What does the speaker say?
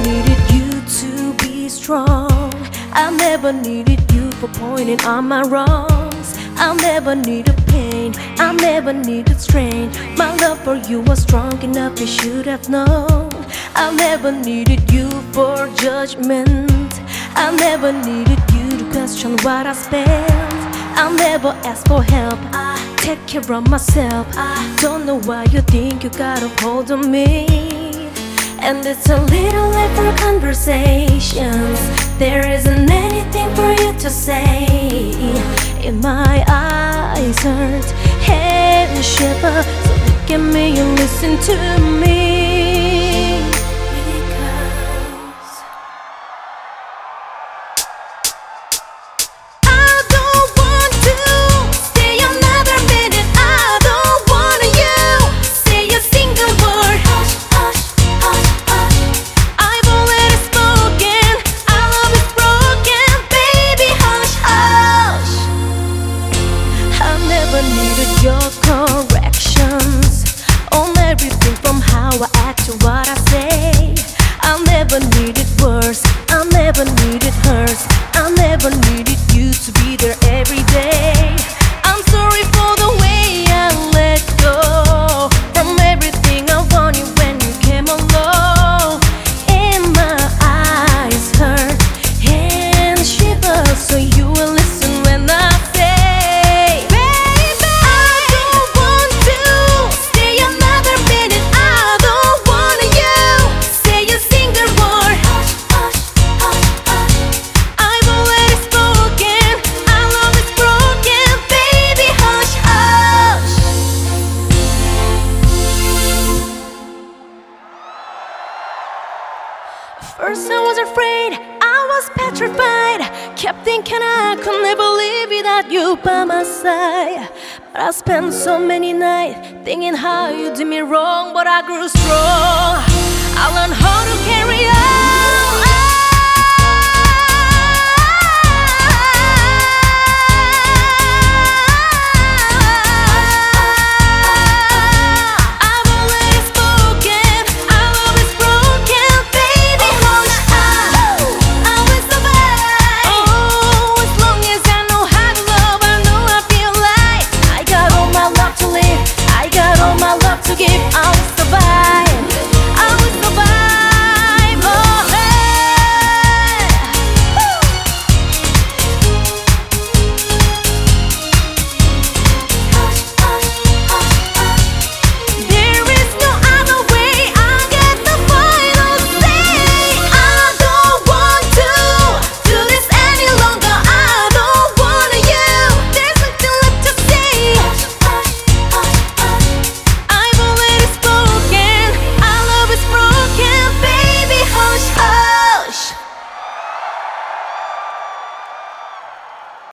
needed you to be strong. I never needed you for pointing out my wrongs. I never needed pain, I never needed strain. My love for you was strong enough, you should have known. I never needed you for judgment. I never needed you to question what I spent. I never asked for help, I take care of myself. I don't know why you think you got a hold on me. And it's a little late for conversations. There isn't anything for you to say. In my eyes hurt, head shiver. So look at me and listen to me. Because I don't want to stay another minute. I don't want you say a single word. Hush, hush, hush, hush. I've already spoken, our love is broken. Baby, hush, hush. I never needed your corrections on everything from how I act to what I say. I never needed words, I never needed hers. I never needed you to be there every day. I'm sorry for the way I let go from everything I wanted when you came along. And my eyes hurt and shiver, so you will listen when I say, baby, I don't want to stay another minute. I don't want you say a single word. Hush, hush, hush, hush. I've already spoken, our love is broken. Baby, hush, hush. First I was afraid, I was petrified. Kept thinking I could never live without you by my side. But I spent so many nights thinking how you did me wrong. But I grew strong, I learned how to carry